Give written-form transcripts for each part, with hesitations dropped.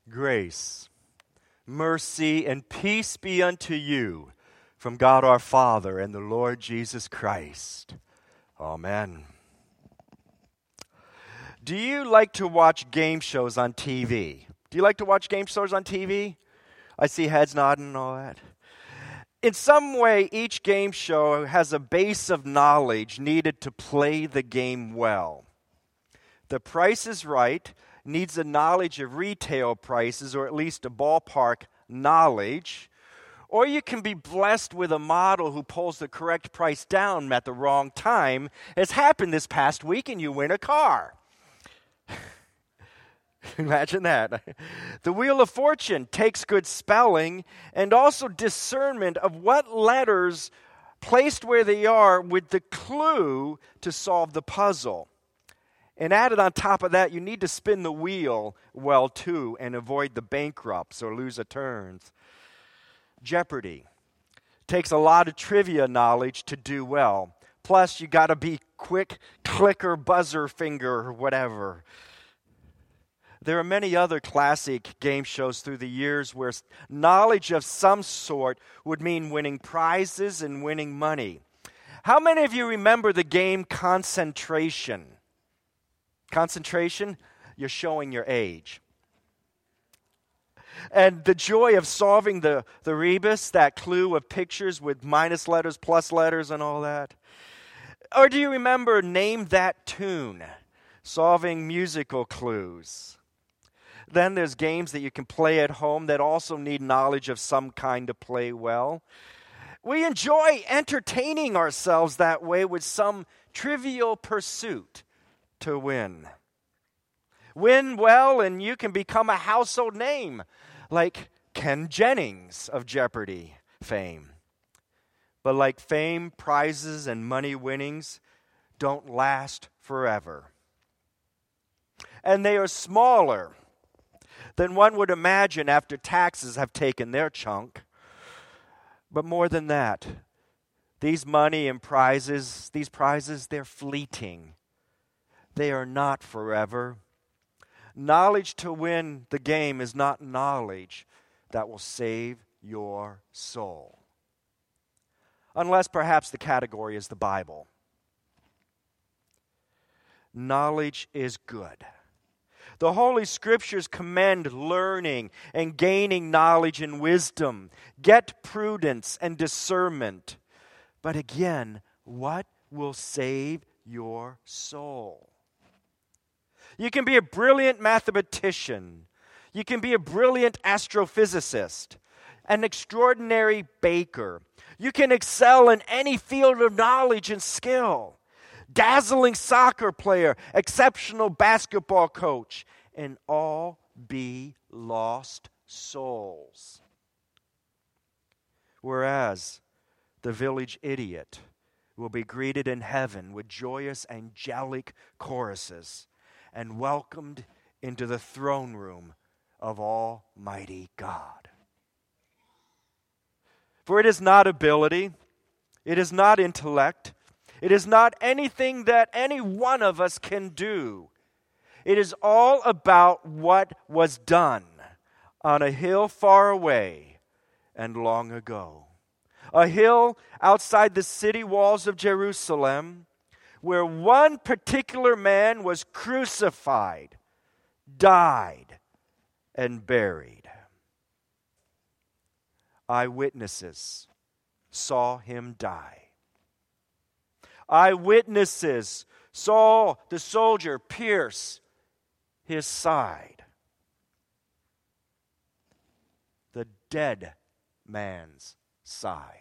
Grace, mercy, and peace be unto you from God our Father and the Lord Jesus Christ. Amen. Do you like to watch game shows on TV? Do you like to watch game shows on TV? I see heads nodding and all that. In some way, each game show has a base of knowledge needed to play the game well. The Price is Right needs a knowledge of retail prices, or at least a ballpark knowledge. Or you can be blessed with a model who pulls the correct price down at the wrong time, as happened this past week, and you win a car. Imagine that. The Wheel of Fortune takes good spelling and also discernment of what letters placed where they are with the clue to solve the puzzle. And added on top of that, you need to spin the wheel well too and avoid the bankrupts or loser turns. Jeopardy takes a lot of trivia knowledge to do well. Plus, you got to be quick clicker, buzzer finger, or whatever. There are many other classic game shows through the years where knowledge of some sort would mean winning prizes and winning money. How many of you remember the game Concentration? Concentration? You're showing your age. And the joy of solving the rebus, that clue of pictures with minus letters, plus letters, and all that. Or do you remember Name That Tune? Solving musical clues. Then there's games that you can play at home that also need knowledge of some kind to play well. We enjoy entertaining ourselves that way with some trivial pursuit to win. Win well and you can become a household name, like Ken Jennings of Jeopardy fame. But like fame, prizes, and money winnings don't last forever. And they are smaller than one would imagine after taxes have taken their chunk. But more than that, these money and prizes, they're fleeting. They are not forever. Knowledge to win the game is not knowledge that will save your soul. Unless perhaps the category is the Bible. Knowledge is good. The Holy Scriptures commend learning and gaining knowledge and wisdom. Get prudence and discernment. But again, what will save your soul? You can be a brilliant mathematician. You can be a brilliant astrophysicist, an extraordinary baker. You can excel in any field of knowledge and skill. Dazzling soccer player, exceptional basketball coach, and all be lost souls. Whereas the village idiot will be greeted in heaven with joyous angelic choruses and welcomed into the throne room of Almighty God. For it is not ability, it is not intellect, it is not anything that any one of us can do. It is all about what was done on a hill far away and long ago. A hill outside the city walls of Jerusalem, where one particular man was crucified, died, and buried. Eyewitnesses saw him die. Eyewitnesses saw the soldier pierce his side. The dead man's side.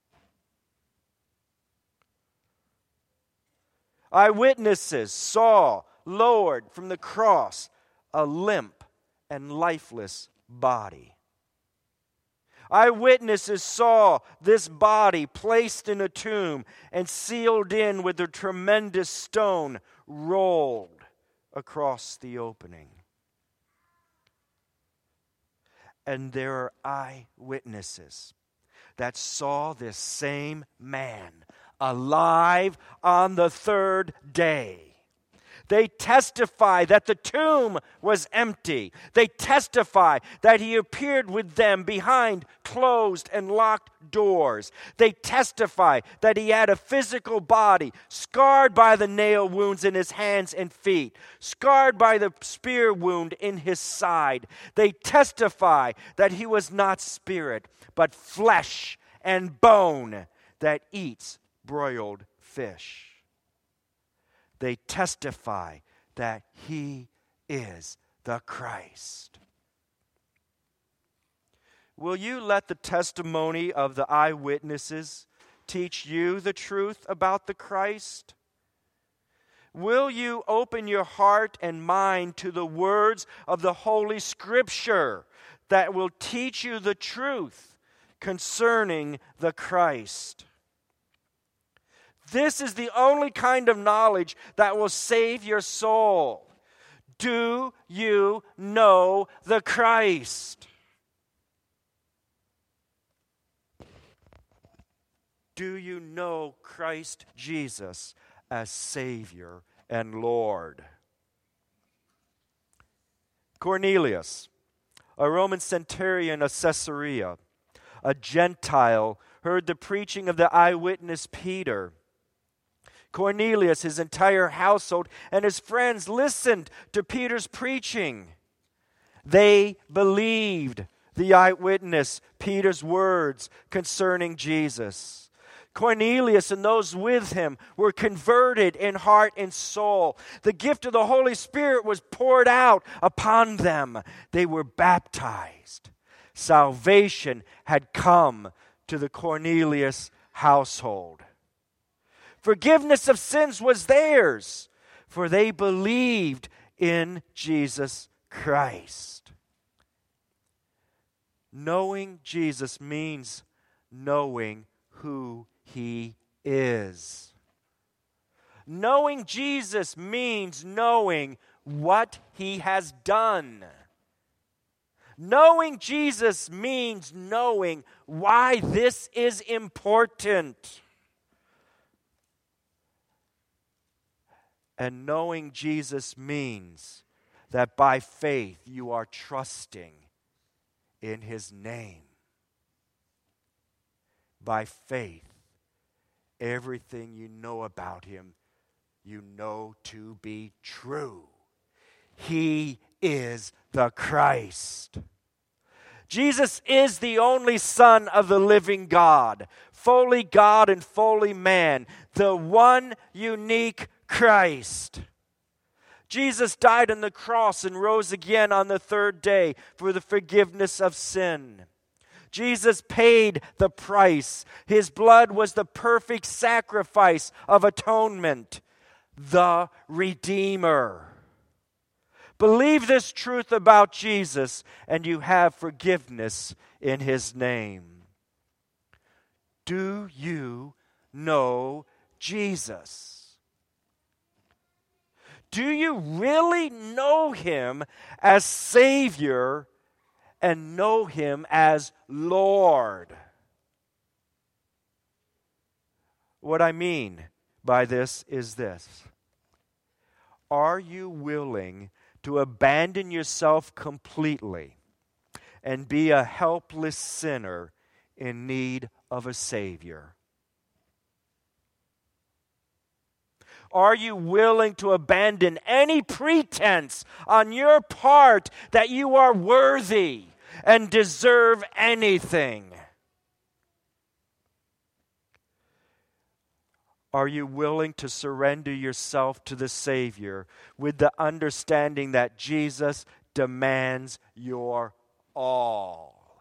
Eyewitnesses saw lowered from the cross a limp and lifeless body. Eyewitnesses saw this body placed in a tomb and sealed in with a tremendous stone rolled across the opening. And there are eyewitnesses that saw this same man alive on the third day. They testify that the tomb was empty. They testify that he appeared with them behind closed and locked doors. They testify that he had a physical body, scarred by the nail wounds in his hands and feet, scarred by the spear wound in his side. They testify that he was not spirit, but flesh and bone that eats broiled fish. They testify that he is the Christ. Will you let the testimony of the eyewitnesses teach you the truth about the Christ? Will you open your heart and mind to the words of the Holy Scripture that will teach you the truth concerning the Christ? This is the only kind of knowledge that will save your soul. Do you know the Christ? Do you know Christ Jesus as Savior and Lord? Cornelius, a Roman centurion of Caesarea, a Gentile, heard the preaching of the eyewitness Peter. Cornelius, his entire household, and his friends listened to Peter's preaching. They believed the eyewitness Peter's words concerning Jesus. Cornelius and those with him were converted in heart and soul. The gift of the Holy Spirit was poured out upon them. They were baptized. Salvation had come to the Cornelius household. Forgiveness of sins was theirs, for they believed in Jesus Christ. Knowing Jesus means knowing who he is. Knowing Jesus means knowing what he has done. Knowing Jesus means knowing why this is important. And knowing Jesus means that by faith you are trusting in his name. By faith, everything you know about him, you know to be true. He is the Christ. Jesus is the only Son of the living God, fully God and fully man, the one unique Christ. Jesus died on the cross and rose again on the third day for the forgiveness of sin. Jesus paid the price. His blood was the perfect sacrifice of atonement, the Redeemer. Believe this truth about Jesus, and you have forgiveness in his name. Do you know Jesus? Do you really know him as Savior and know him as Lord? What I mean by this is this. Are you willing to abandon yourself completely and be a helpless sinner in need of a Savior? Are you willing to abandon any pretense on your part that you are worthy and deserve anything? Are you willing to surrender yourself to the Savior with the understanding that Jesus demands your all?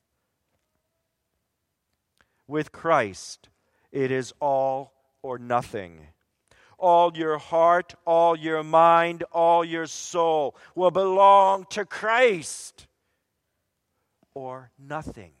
With Christ, it is all or nothing. All your heart, all your mind, all your soul will belong to Christ, or nothing.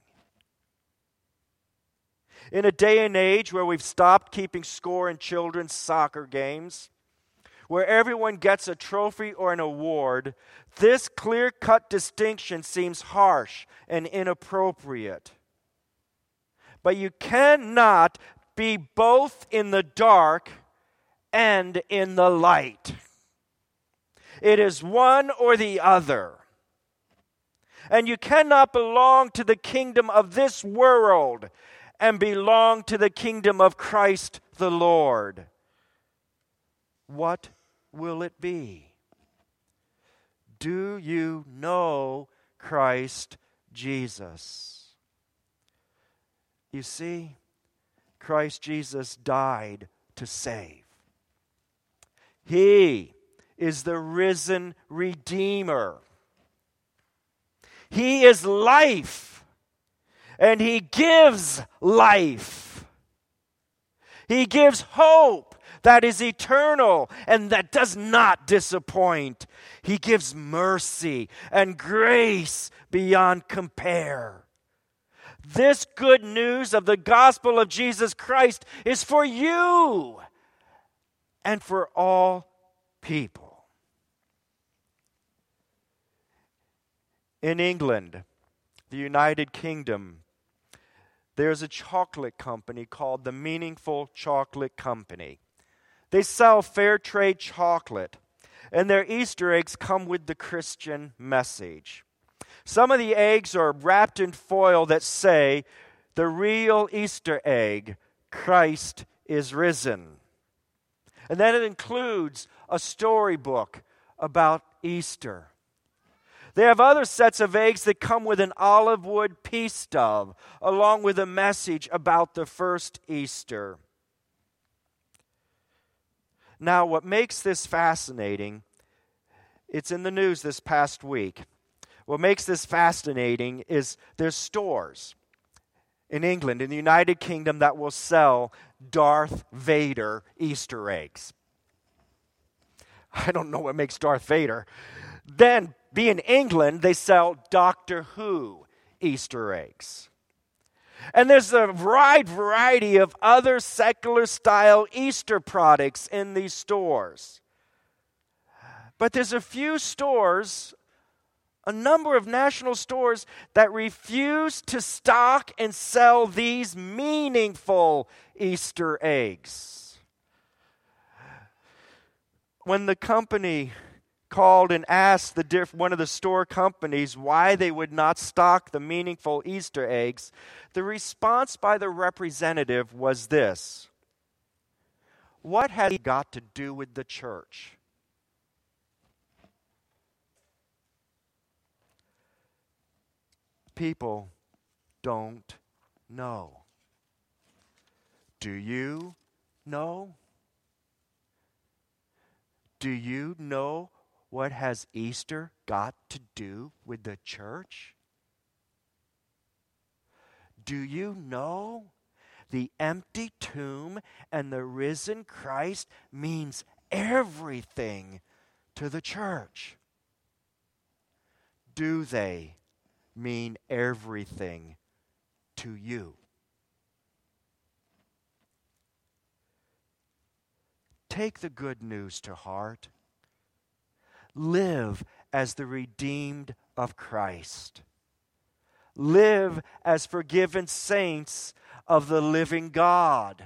In a day and age where we've stopped keeping score in children's soccer games, where everyone gets a trophy or an award, this clear-cut distinction seems harsh and inappropriate. But you cannot be both in the dark and in the light. It is one or the other. And you cannot belong to the kingdom of this world and belong to the kingdom of Christ the Lord. What will it be? Do you know Christ Jesus? You see, Christ Jesus died to save. He is the risen Redeemer. He is life, and He gives life. He gives hope that is eternal and that does not disappoint. He gives mercy and grace beyond compare. This good news of the gospel of Jesus Christ is for you and for all people. In England, the United Kingdom, there's a chocolate company called the Meaningful Chocolate Company. They sell fair trade chocolate, and their Easter eggs come with the Christian message. Some of the eggs are wrapped in foil that say, "The real Easter egg, Christ is risen." And then it includes a storybook about Easter. They have other sets of eggs that come with an olive wood peace stub, along with a message about the first Easter. Now, what makes this fascinating, it's in the news this past week. What makes this fascinating is there's stores in England, in the United Kingdom, that will sell Darth Vader Easter eggs. I don't know what makes Darth Vader. Then, being England, they sell Doctor Who Easter eggs. And there's a wide variety of other secular-style Easter products in these stores. But there's a few stores, a number of national stores, that refuse to stock and sell these meaningful Easter eggs. When the company called and asked one of the store companies why they would not stock the meaningful Easter eggs, the response by the representative was this: "What has it got to do with the church?" People don't know. Do you know? Do you know what has Easter got to do with the church? Do you know the empty tomb and the risen Christ means everything to the church? Do they mean everything to you? Take the good news to heart. Live as the redeemed of Christ. Live as forgiven saints of the living God.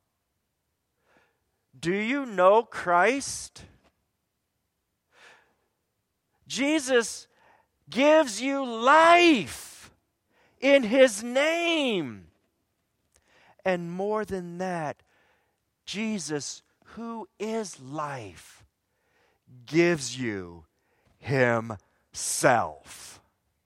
Do you know Christ? Jesus gives you life in His name. And more than that, Jesus, who is life, gives you Himself.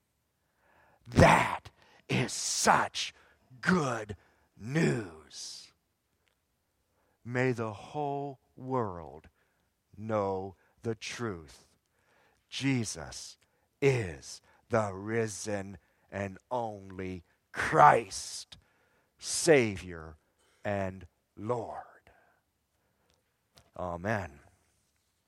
That is such good news. May the whole world know the truth. Jesus is the risen and only Christ, Savior and Lord. Amen.